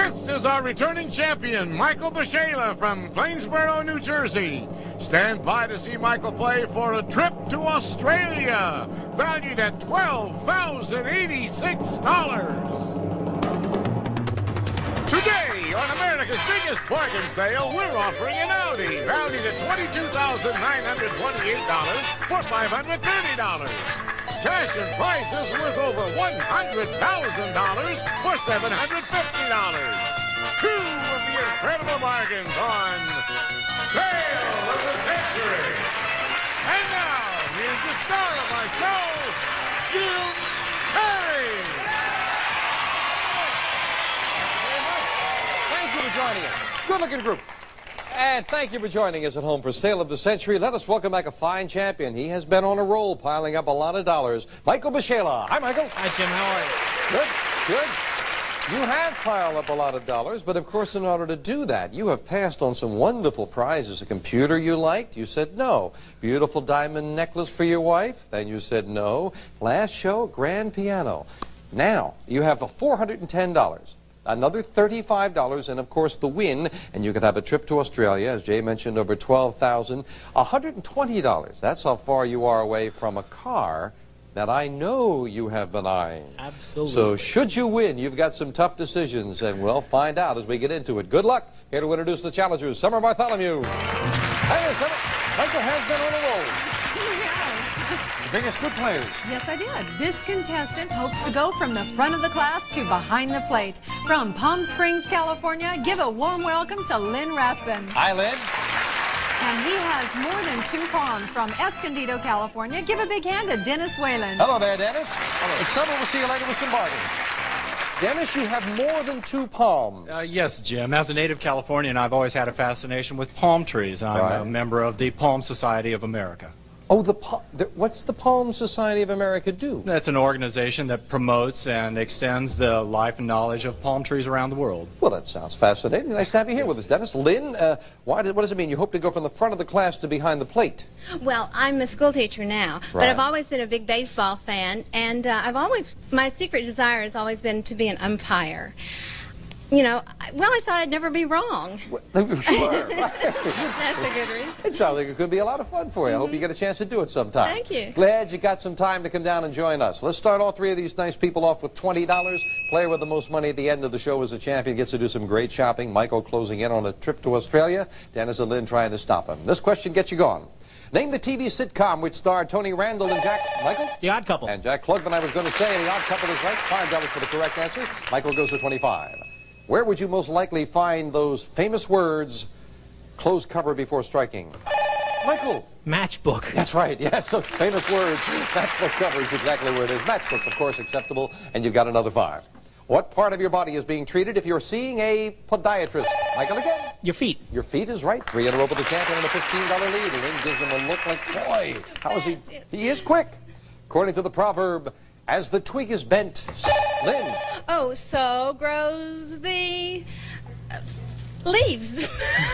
This is our returning champion, Michael Bashela from Plainsboro, New Jersey. Stand by to see Michael play for a trip to Australia, valued at $12,086. Today, on America's biggest bargain sale, we're offering an Audi, valued at $22,928 for $530. Cash and prizes worth over $100,000 for $750. Two of the incredible bargains on Sale of the Century. And now, here's the star of our show, Jim Perry. Thank you for joining us. Good-looking group. And thank you for joining us at home for Sale of the Century. Let us welcome back a fine champion. He has been on a roll, piling up a lot of dollars. Michael Bashela. Hi, Michael. Hi, Jim. How are you? Good. You have piled up a lot of dollars, but of course, in order to do that, you have passed on some wonderful prizes. A computer you liked, you said no. Beautiful diamond necklace for your wife, then you said no. Last show, grand piano. Now, you have $410. Another $35, and of course the win, and you could have a trip to Australia, as Jay mentioned, over $12,000. $120. That's how far you are away from a car that I know you have been eyeing. Absolutely. So should you win, you've got some tough decisions, and we'll find out as we get into it. Good luck. Here to introduce the challengers, Summer Bartholomew. Hi, Summer. Michael has been on a roll. Biggest good players. Yes, I did. This contestant hopes to go from the front of the class to behind the plate. From Palm Springs, California, give a warm welcome to Lynn Rathbun. Hi, Lynn. And he has more than 2 palms. From Escondido, California, give a big hand to Dennis Whalen. Hello there, Dennis. Hello. And Summer, we'll see you later with some bargains. Dennis, you have more than 2 palms. Yes, Jim. As a native Californian, I've always had a fascination with palm trees. I'm a member of the Palm Society of America. Oh, what's the Palm Society of America do? That's an organization that promotes and extends the life and knowledge of palm trees around the world. Well, that sounds fascinating. Nice to have you here with us, Dennis. Lynn, what does it mean? You hope to go from the front of the class to behind the plate? Well, I'm a school teacher now, but I've always been a big baseball fan, and my secret desire has always been to be an umpire. You know, well, I thought I'd never be wrong. Sure. That's a good reason. It sounds like it could be a lot of fun for you. I hope you get a chance to do it sometime. Thank you. Glad you got some time to come down and join us. Let's start all 3 of these nice people off with $20. Player with the most money at the end of the show is a champion, gets to do some great shopping. Michael closing in on a trip to Australia. Dennis and Lynn trying to stop him. This question gets you gone. Name the TV sitcom which starred Tony Randall and Jack... Michael? The Odd Couple. And Jack Klugman, I was going to say. The Odd Couple is right. $5 for the correct answer. Michael goes to 25. Where would you most likely find those famous words, close cover before striking? Michael. Matchbook. That's right, yes, those famous words. Matchbook cover is exactly where it is. Matchbook, of course, acceptable, and you've got another 5. What part of your body is being treated if you're seeing a podiatrist? Michael again. Your feet. Your feet is right. 3 in a row for the champion and a $15 lead. Lynn gives him a look like, boy, how is he? He is quick. According to the proverb, as the twig is bent, Lynn. Oh, so grows the leaves.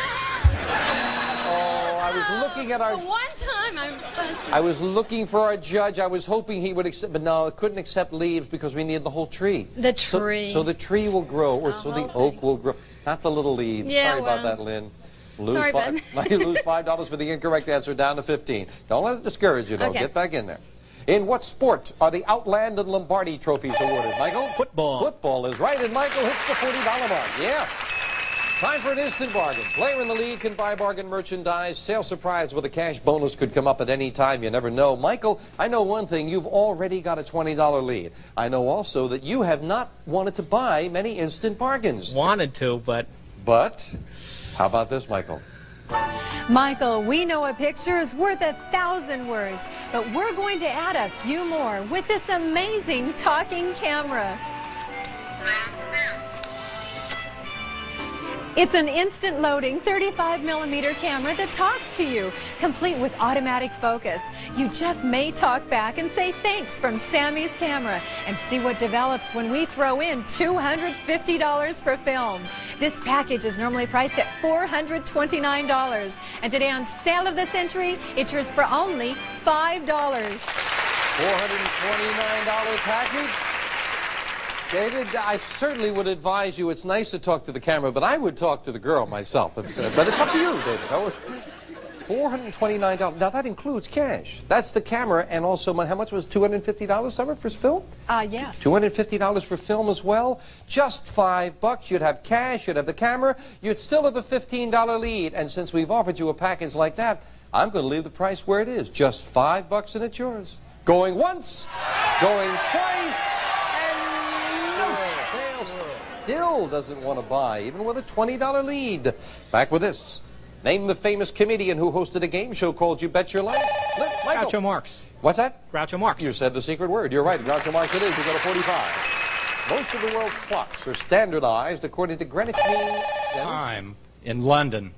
Oh, I was looking at our... One time I'm busted. I was looking for our judge. I was hoping he would accept, but no, it couldn't accept leaves because we need the whole tree. The tree. So the tree will grow, or so the oak will grow. Not the little leaves. Yeah, Sorry about that, Lynn. Sorry, bud. You lose $5 for the incorrect answer, down to 15. Don't let it discourage you, though. Okay. Get back in there. In what sport are the Outland and Lombardi trophies awarded, Michael? Football. Football is right, and Michael hits the $40 mark. Yeah. Time for an instant bargain. Player in the lead can buy bargain merchandise. Sale surprise with a cash bonus could come up at any time. You never know. Michael, I know one thing. You've already got a $20 lead. I know also that you have not wanted to buy many instant bargains. Wanted to, but... But, how about this, Michael? Michael, we know a picture is worth 1,000 words, but we're going to add a few more with this amazing talking camera. It's an instant loading 35mm camera that talks to you, complete with automatic focus. You just may talk back and say thanks from Sammy's camera and see what develops when we throw in $250 for film. This package is normally priced at $429, and today on Sale of the Century, it's yours for only $5. $429 package. David, I certainly would advise you, it's nice to talk to the camera, but I would talk to the girl myself. But it's up to you, David. $429. Now, that includes cash. That's the camera and also money. How much was $250, Summer, for film? Yes. $250 for film as well? Just $5. You'd have cash, you'd have the camera, you'd still have a $15 lead. And since we've offered you a package like that, I'm going to leave the price where it is. Just $5 and it's yours. Going once, going twice, and no sales. Still doesn't want to buy, even with a $20 lead. Back with this. Name the famous comedian who hosted a game show called You Bet Your Life. Michael. Groucho Marx. What's that? Groucho Marx. You said the secret word. You're right. Groucho Marx it is. You got a 45. Most of the world's clocks are standardized according to Greenwich Mean Time in London.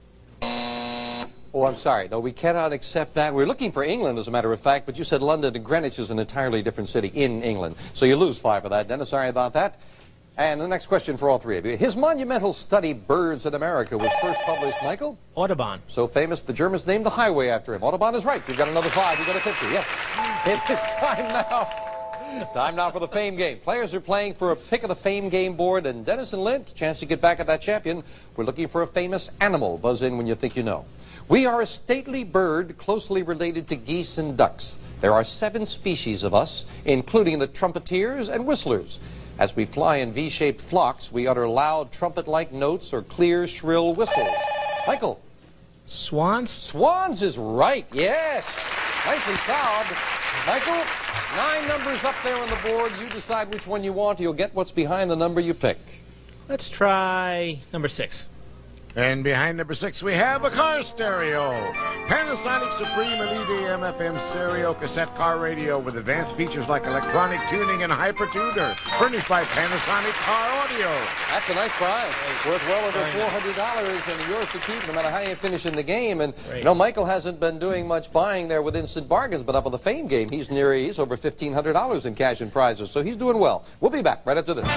Oh, I'm sorry. No, we cannot accept that. We're looking for England, as a matter of fact, but you said London and Greenwich is an entirely different city in England. So you lose 5 of that, Dennis. Sorry about that. And the next question for all 3 of you. His monumental study, Birds in America, was first published, Michael? Audubon. So famous, the Germans named the highway after him. Audubon is right. You've got another 5. You've got a 50. Yes. It is time now. Time now for the Fame Game. Players are playing for a pick of the Fame Game board, and Dennis and Lint, chance to get back at that champion. We're looking for a famous animal. Buzz in when you think you know. We are a stately bird closely related to geese and ducks. There are 7 species of us, including the trumpeteers and whistlers. As we fly in V-shaped flocks, we utter loud trumpet-like notes or clear, shrill whistles. Michael. Swans? Swans is right, yes. Nice and sound. Michael, 9 numbers up there on the board. You decide which one you want. You'll get what's behind the number you pick. Let's try number 6. And behind number 6, we have a car stereo. Panasonic Supreme Elite AM/FM stereo cassette car radio with advanced features like electronic tuning and hyper-tuner. Furnished by Panasonic Car Audio. That's a nice prize. Worth well over $400 and yours to keep no matter how you finish in the game. And you know, Michael hasn't been doing much buying there with Instant Bargains, but up on the Fame Game, he's over $1,500 in cash and prizes. So he's doing well. We'll be back right after this.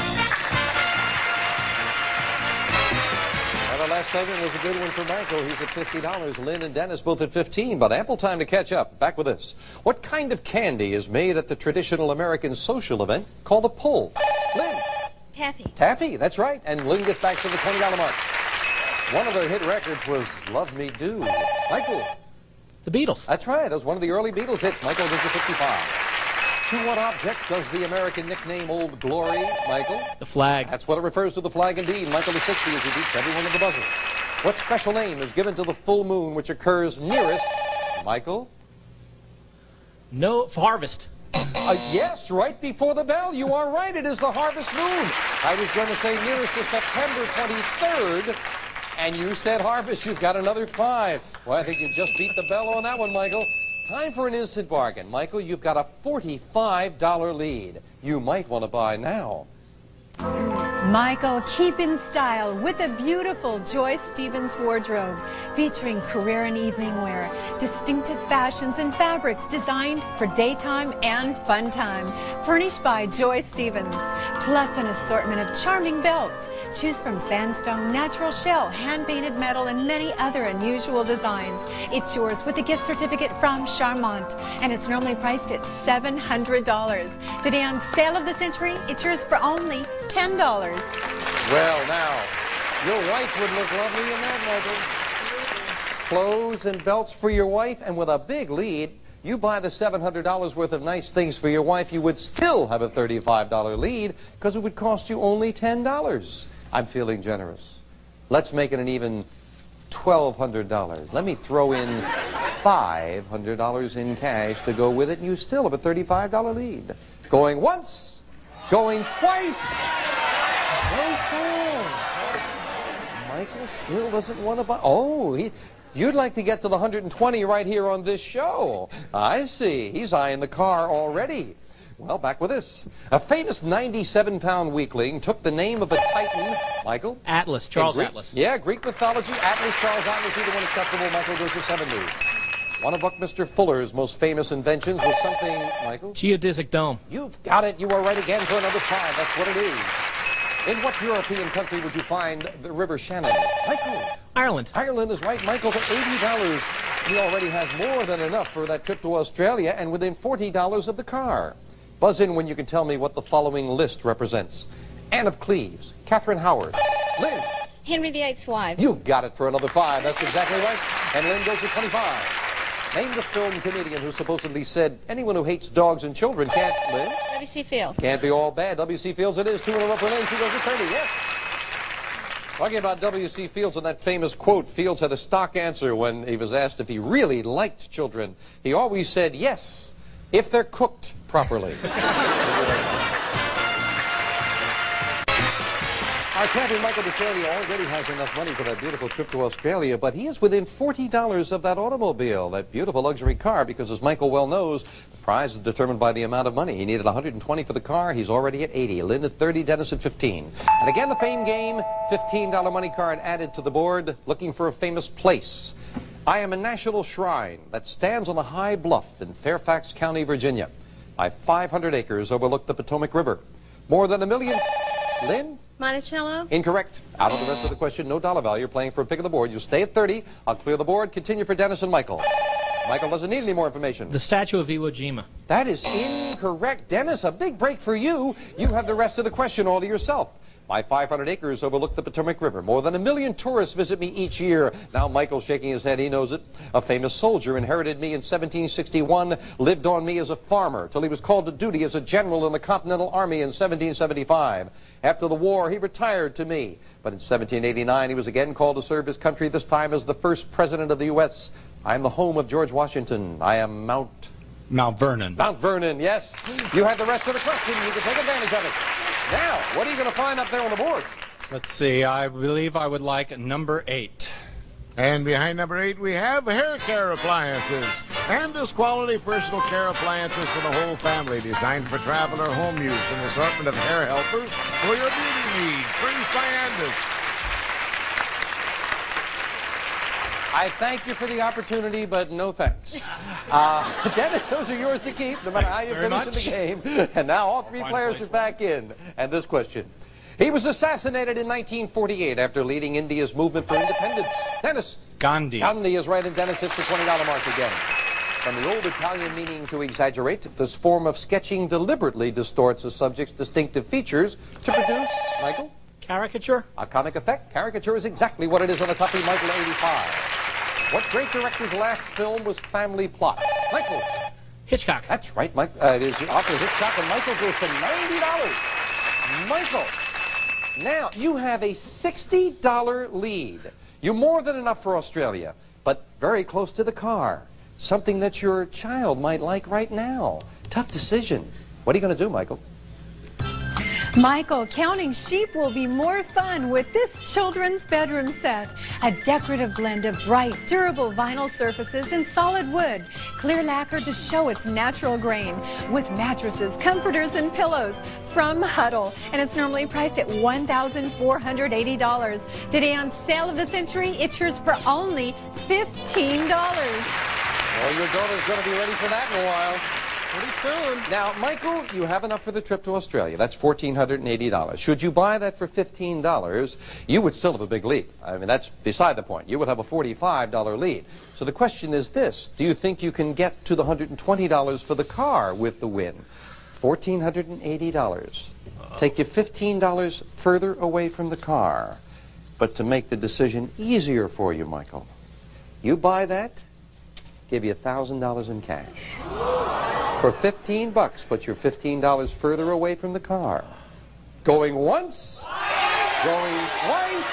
The last segment was a good one for Michael. He's at $50. Lynn and Dennis both at 15, but ample time to catch up. Back with this. What kind of candy is made at the traditional American social event called a pull? Lynn. Taffy. Taffy, that's right. And Lynn gets back to the $20 mark. One of their hit records was Love Me Do. Michael. The Beatles. That's right. That was one of the early Beatles hits. Michael gets to 55. To what object does the American nickname Old Glory, Michael? The flag. That's what it refers to, the flag indeed. Michael is 60 as he beats everyone at the buzzer. What special name is given to the full moon which occurs nearest, Michael? No, harvest. Yes, right before the bell. You are right. It is the harvest moon. I was going to say nearest to September 23rd, and you said harvest. You've got another 5. Well, I think you just beat the bell on that one, Michael. Time for an instant bargain. Michael, you've got a $45 lead. You might want to buy now. Michael, keep in style with a beautiful Joyce Stevens wardrobe featuring career and evening wear, distinctive fashions and fabrics designed for daytime and fun time. Furnished by Joyce Stevens, plus an assortment of charming belts. Choose from sandstone, natural shell, hand-painted metal, and many other unusual designs. It's yours with a gift certificate from Charmant, and it's normally priced at $700. Today on Sale of the Century, it's yours for only $10. Well, now, your wife would look lovely in that, Michael. Clothes and belts for your wife, and with a big lead, you buy the $700 worth of nice things for your wife, you would still have a $35 lead because it would cost you only $10. I'm feeling generous. Let's make it an even $1,200. Let me throw in $500 in cash to go with it, and you still have a $35 lead. Going once, going twice. No sale. Michael still doesn't want to buy. Oh, you'd like to get to the 120 right here on this show. I see. He's eyeing the car already. Well, back with this. A famous 97-pound weakling took the name of a titan, Michael. Atlas, Charles Atlas. Yeah, Greek mythology, Atlas, Charles Atlas, either one acceptable. Michael goes to 70. One of Buckminster Fuller's most famous inventions was something, Michael? Geodesic dome. You've got it. You are right again for another 5. That's what it is. In what European country would you find the River Shannon? Michael. Ireland. Ireland is right, Michael, for $80. He already has more than enough for that trip to Australia and within $40 of the car. Buzz in when you can tell me what the following list represents. Anne of Cleves, Catherine Howard, Lynn. Henry VIII's wife. You got it for another 5. That's exactly right. And Lynn goes to 25. Name the film comedian who supposedly said, anyone who hates dogs and children can't, Lynn? W.C. Fields. Can't be all bad. W.C. Fields it is. 2 in a row for Lynn. She goes to 30. Yes. Talking about W.C. Fields and that famous quote, Fields had a stock answer when he was asked if he really liked children. He always said, yes, if they're cooked properly. Our champion, Michael Australia, already has enough money for that beautiful trip to Australia, but he is within $40 of that automobile, that beautiful luxury car, because as Michael well knows, the prize is determined by the amount of money. He needed $120 for the car. He's already at 80. Lynn at 30, Dennis at 15. And again, the fame game, $15 money card added to the board, looking for a famous place. I am a national shrine that stands on a high bluff in Fairfax County, Virginia. My 500 acres overlook the Potomac River. More than 1 million... Lynn? Monticello? Incorrect. Out of the rest of the question, no dollar value. You're playing for a pick of the board. You stay at 30. I'll clear the board. Continue for Dennis and Michael. Michael doesn't need any more information. The statue of Iwo Jima. That is incorrect. Dennis, a big break for you. You have the rest of the question all to yourself. My 500 acres overlook the Potomac River. More than 1 million tourists visit me each year. Now Michael's shaking his head. He knows it. A famous soldier inherited me in 1761, lived on me as a farmer till he was called to duty as a general in the Continental Army in 1775. After the war, he retired to me. But in 1789, he was again called to serve his country, this time as the first president of the U.S. I am the home of George Washington. I am Mount Vernon. Mount Vernon, yes. You had the rest of the question. You can take advantage of it. Now, what are you going to find up there on the board? Let's see, I believe I would like number 8. And behind number 8, we have hair care appliances. And this quality personal care appliances for the whole family, designed for travel or home use. An assortment of hair helpers for your beauty needs. Furnished by Andis. I thank you for the opportunity, but no thanks. Dennis, those are yours to keep, no matter how you finish in the game. And now all 3 players are back in. And this question. He was assassinated in 1948 after leading India's movement for independence. Dennis. Gandhi. Gandhi is right, and Dennis hits the $20 mark again. From the old Italian meaning to exaggerate, this form of sketching deliberately distorts a subject's distinctive features to produce, Michael? Caricature? A comic effect. Caricature is exactly what it is on the toughie, Michael, 85. What great director's last film was Family Plot? Michael. Hitchcock. That's right, Mike. It is Arthur Hitchcock, and Michael goes to $90. Michael, now you have a $60 lead. You're more than enough for Australia, but very close to the car. Something that your child might like right now. Tough decision. What are you going to do, Michael? Michael, counting sheep will be more fun with this children's bedroom set. A decorative blend of bright, durable vinyl surfaces and solid wood. Clear lacquer to show its natural grain. With mattresses, comforters, and pillows from Huddle. And it's normally priced at $1,480. Today on Sale of the Century, it's yours for only $15. Well, your daughter's going to be ready for that in a while. Pretty soon. Now, Michael, you have enough for the trip to Australia. That's $1,480. Should you buy that for $15, you would still have a big lead. I mean, that's beside the point. You would have a $45 lead. So the question is this. Do you think you can get to the $120 for the car with the win? $1,480. Take you $15 further away from the car. But to make the decision easier for you, Michael, you buy that, give you $1,000 in cash. For $15, but you're $15 further away from the car. Going once, going twice,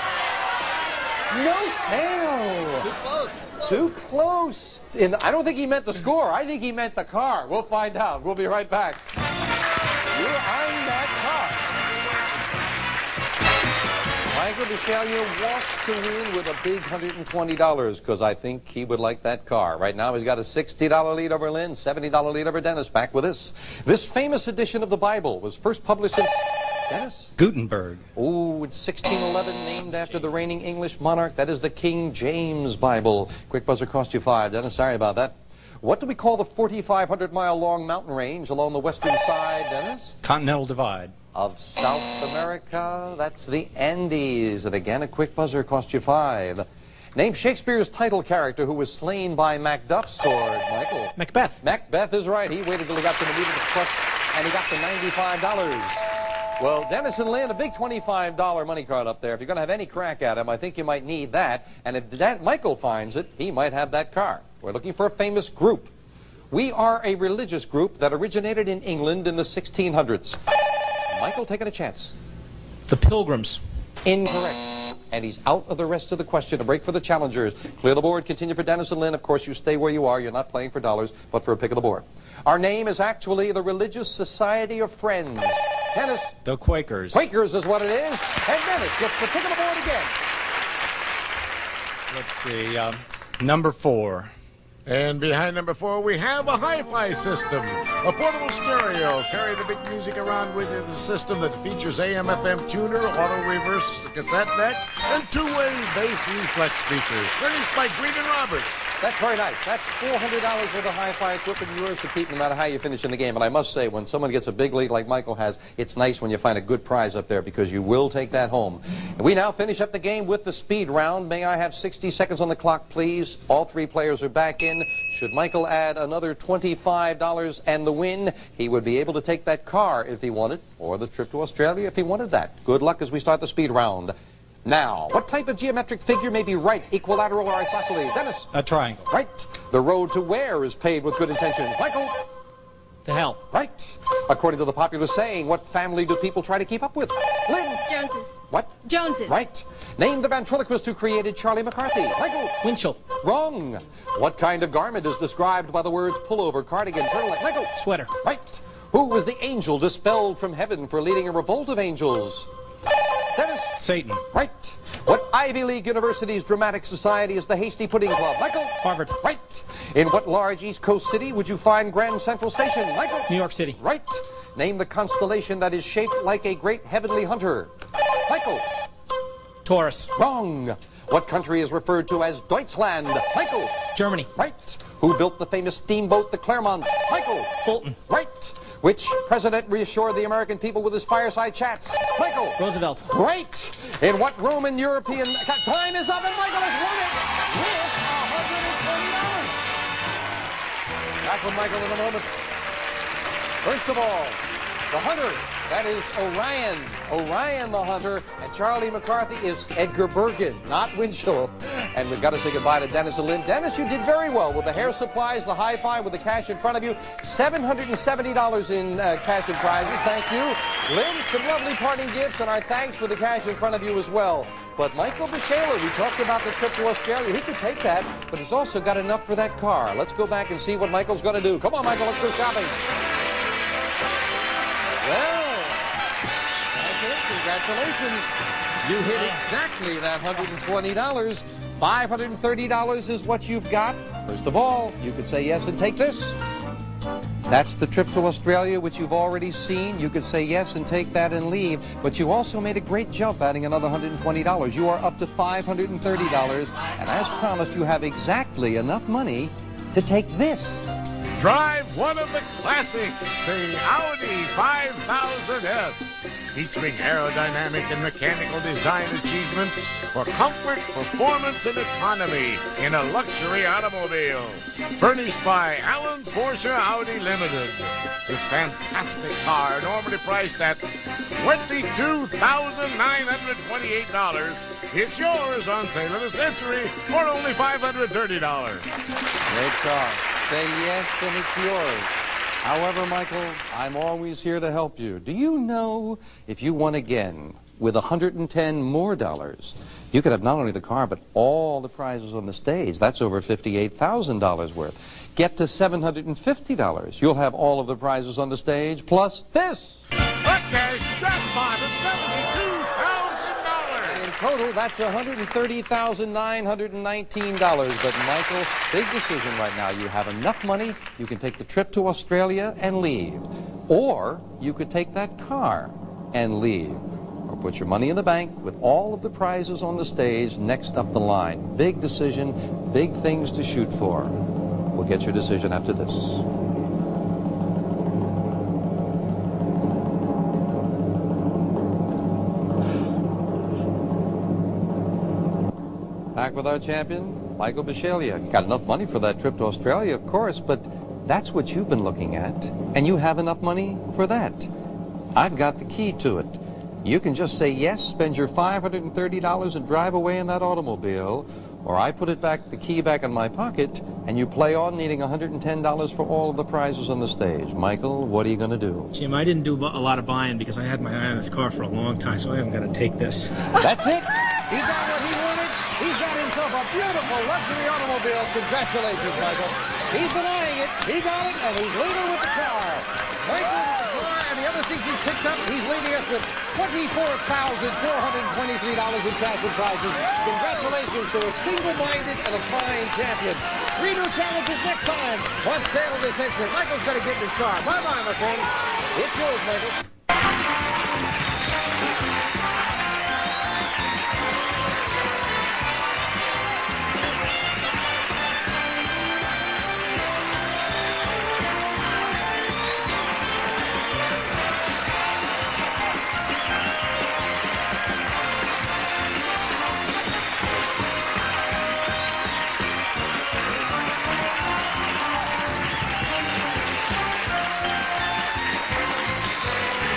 no sale. Too close. Too close. I don't think he meant the score. I think he meant the car. We'll find out. We'll be right back. You're on that car. Michael DeShalia wants to win with a big $120 because I think he would like that car. Right now he's got a $60 lead over Lynn, $70 lead over Dennis. Back with this. This famous edition of the Bible was first published in... Dennis? Gutenberg. Oh, it's 1611, named after the reigning English monarch. That is the King James Bible. Quick buzzer cost you 5. Dennis, sorry about that. What do we call the 4,500-mile-long mountain range along the western side, Dennis? Continental Divide. Of South America, that's the Andes. And again, a quick buzzer cost you 5. Name Shakespeare's title character who was slain by Macduff's sword, Michael. Macbeth. Macbeth is right. He waited till he got to the meat of the crust and he got the $95. Well, Dennis and Lynn, a big $25 money card up there. If you're going to have any crack at him, I think you might need that. And if Michael finds it, he might have that car. We're looking for a famous group. We are a religious group that originated in England in the 1600s. Michael, taking a chance. The Pilgrims. Incorrect. And he's out of the rest of the question. A break for the challengers. Clear the board. Continue for Dennis and Lynn. Of course, you stay where you are. You're not playing for dollars, but for a pick of the board. Our name is actually the Religious Society of Friends. Dennis. The Quakers. Quakers is what it is. And Dennis gets the pick of the board again. Let's see. Number 4. And behind number 4, we have a hi-fi system, a portable stereo. Carry the big music around with you. The system that features AM/FM tuner, auto reverse cassette deck, and two-way bass reflex speakers. Furnished by Green & Roberts. That's very nice. That's $400 worth of hi-fi equipment, yours to keep no matter how you finish in the game. And I must say, when someone gets a big lead like Michael has, it's nice when you find a good prize up there because you will take that home. And we now finish up the game with the speed round. May I have 60 seconds on the clock, please? All 3 players are back in. Should Michael add another $25 and the win, he would be able to take that car if he wanted, or the trip to Australia if he wanted that. Good luck as we start the speed round. Now, what type of geometric figure may be right, equilateral, or isosceles? Dennis? A triangle. Right. The road to where is paved with good intentions? Michael? The Hell. Right. According to the popular saying, what family do people try to keep up with? Lynn? Joneses. What? Joneses. Right. Name the ventriloquist who created Charlie McCarthy. Michael? Winchell. Wrong. What kind of garment is described by the words pullover, cardigan, turtleneck? Michael? Sweater. Right. Who was the angel dispelled from heaven for leading a revolt of angels? Dennis? Satan. Right. What Ivy League University's dramatic society is the Hasty Pudding Club? Michael? Harvard. Right. In what large East Coast city would you find Grand Central Station? Michael? New York City. Right. Name the constellation that is shaped like a great heavenly hunter. Michael? Taurus. Wrong. What country is referred to as Deutschland? Michael? Germany. Right. Who built the famous steamboat, the Clermont? Michael? Fulton. Right. Which president reassured the American people with his fireside chats? Michael? Roosevelt. Right. In what Roman European... Time is up and Michael has won it with $120. Back with Michael in a moment. First of all, the hunter. That is Orion. Orion the hunter. And Charlie McCarthy is Edgar Bergen, not Winchell. And we've got to say goodbye to Dennis and Lynn. Dennis, you did very well with the hair supplies, the hi-fi, with the cash in front of you. $770 in cash and prizes. Thank you. Lynn, some lovely parting gifts, and our thanks for the cash in front of you as well. But Michael Bishala, we talked about the trip to Australia. He could take that, but he's also got enough for that car. Let's go back and see what Michael's going to do. Come on, Michael, let's go shopping. Well, congratulations. You hit exactly that $120. $530 is what you've got. First of all, you could say yes and take this. That's the trip to Australia, which you've already seen. You could say yes and take that and leave. But you also made a great jump, adding another $120. You are up to $530. And as promised, you have exactly enough money to take this. Drive one of the classics, the Audi 5000S, featuring aerodynamic and mechanical design achievements for comfort, performance, and economy in a luxury automobile. Furnished by Alan Porsche Audi Limited. This fantastic car, normally priced at $22,928, it's yours on sale of the century for only $530. Great car. Say yes and it's yours. However, Michael, I'm always here to help you. Do you know if you won again with $110 more, you could have not only the car but all the prizes on the stage. That's over $58,000 worth. Get to $750. You'll have all of the prizes on the stage plus this. A cash jackpot of $72,000. In total, that's $130,919. But, Michael, big decision right now. You have enough money, you can take the trip to Australia and leave. Or you could take that car and leave. Or put your money in the bank with all of the prizes on the stage next up the line. Big decision, big things to shoot for. We'll get your decision after this. Back with our champion, Michael Bishala. Got enough money for that trip to Australia, of course, but That's what you've been looking at, and you have enough money for that. I've got the key to it. You can just say yes, spend your $530 and drive away in that automobile, or I put the key back in my pocket, and you play on needing $110 for all of the prizes on the stage. Michael, what are you going to do? Jim, I didn't do a lot of buying because I had my eye on this car for a long time, so I am going to take this. That's it. He got what he wanted. He's got himself a beautiful luxury automobile. Congratulations, Michael. He's been eyeing it. He got it, and he's leaving with the car. Michael with the car and the other things he's picked up, he's leaving us with $24,423 in cash and prizes. Congratulations to a single-minded and a fine champion. 3 new challenges next time on Sale of the Century. Michael's going to get in his car. Bye-bye, my friends. It's yours, Michael.